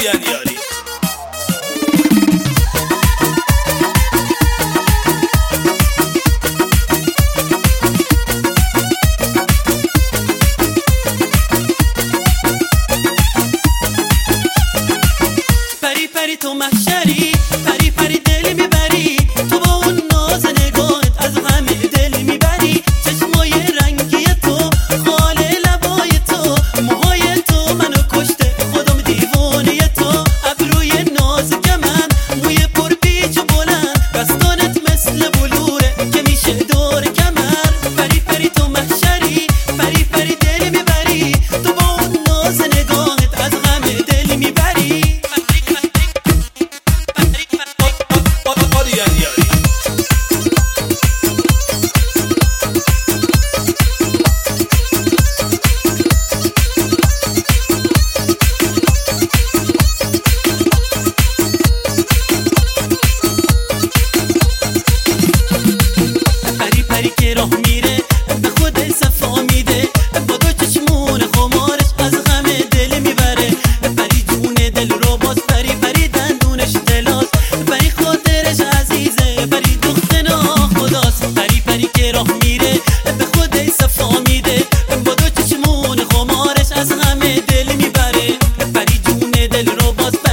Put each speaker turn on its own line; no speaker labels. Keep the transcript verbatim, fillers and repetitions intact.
آریان یاری.
پری پری تو محشری، پری پری دل میبری، تو با اون ناز نگاهت از همه دل میبری. چشمای رنگی تو، خال لبای تو، موهای تو منو کشته، خودم دیوانه تو. ابروی نازک من، موی پر پیچ و بلند، دستانت مثل بلوره که میشه دور کمر. پری پری تو محشری، پری پری دل میبری، تو با اون ناز نگاهت از همه دل میبری.
آریان یاری.
پری پری که راه میره به خود صفا میده، با دو چشمون خمارش از همه دل میبره. پری جون دل رو باز، پری پری دندونش دلاز، پری خاطرش عزیزه، پری دخت ناخداست. پری پری که راه میره به خود صفا میده، با دو چشمون خمارش از همه دل میبره. پری جون دل رو باز